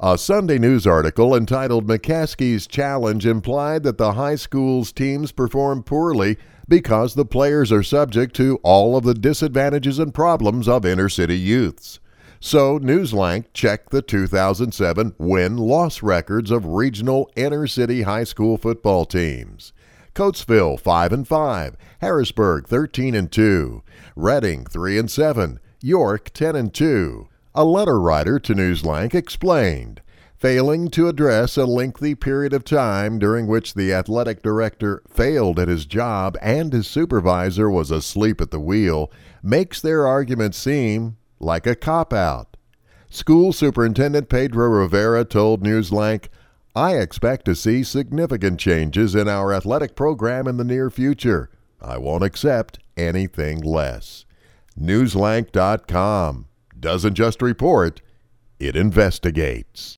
A Sunday News article entitled "McCaskey's Challenge" implied that the high school's teams perform poorly because the players are subject to all of the disadvantages and problems of inner-city youths. So Newslank checked the 2007 win-loss records of regional inner-city high school football teams. Coatesville 5-5, Harrisburg 13-2, Reading 3-7, York 10-2. A letter writer to Newslank explained, failing to address a lengthy period of time during which the athletic director failed at his job and his supervisor was asleep at the wheel makes their argument seem like a cop-out. School Superintendent Pedro Rivera told Newslank, "I expect to see significant changes in our athletic program in the near future. I won't accept anything less." Newslank.com doesn't just report, it investigates.